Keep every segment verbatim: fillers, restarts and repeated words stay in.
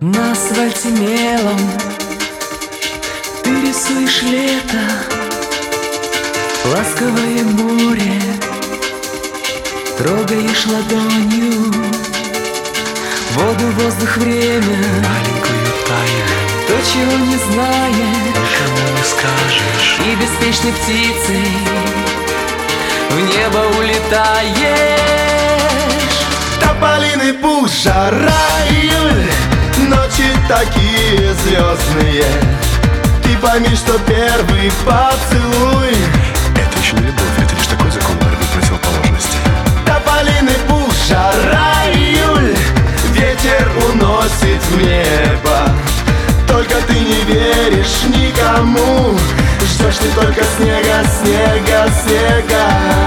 На асфальте мелом ты рисуешь лето, ласковое море трогаешь ладонью, воду, воздух, время, маленькую тайну, то, чего не знаешь, никому не скажешь. И беспечной птицей в небо улетаешь. Тополиный пух, жара, июль, ночи такие звездные. Ты пойми, что первый поцелуй — это еще не любовь, это лишь такой закон борьбы противоположностей. тополиный пух, жара, июль, ветер уносит в небо. Только ты не веришь никому, ждешь ты только снега, снега, снега.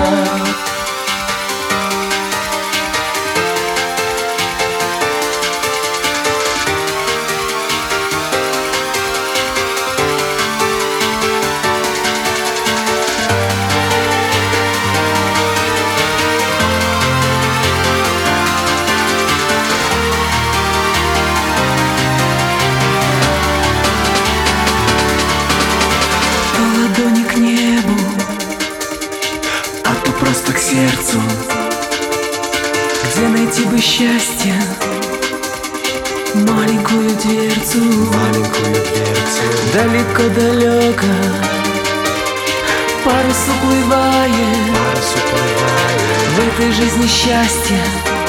Ладони к небу, а то просто к сердцу. Где найти бы счастье, маленькую дверцу, Маленькую дверцу, далеко-далеко парус уплывает. парус уплывает. В этой жизни счастья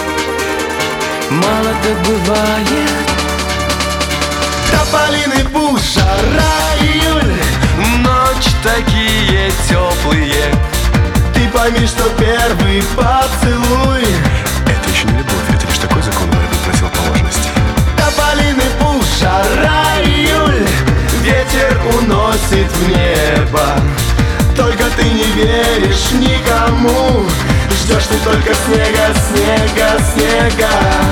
мало так бывает. Тополиный пух, жара, июль, Ночи такие теплые. ты пойми, что первый поцелуй — это еще не любовь, это лишь такой закон борьбы противоположностей. тополиный пух, жара, июль, ветер уносит в небо. Только ты не веришь никому, ждешь ты только снега, снега, снега.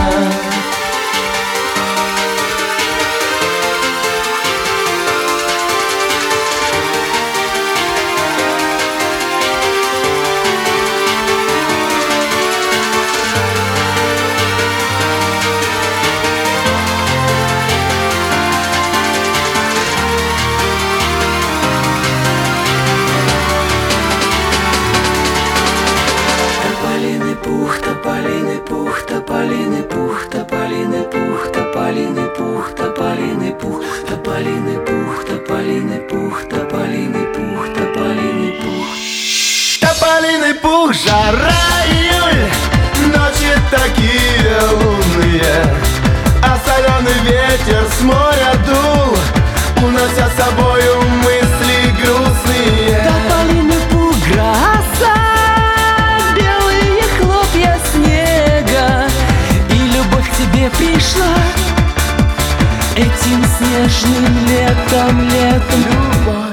Тополиный пух, тополиный пух, тополиный пух, тополиный пух, тополиный пух, тополиный пух, тополиный пух, тополиный пух, тополиный пух, тополиный пух. Тополиный пух, жара, июль, ночи такие лунные, а соленый ветер с моря дул, унося с собою мысли грустные. Тополиный пух, гроза, белые хлопья снега, и любовь к тебе пришла этим снежным летом, летом. Любовь.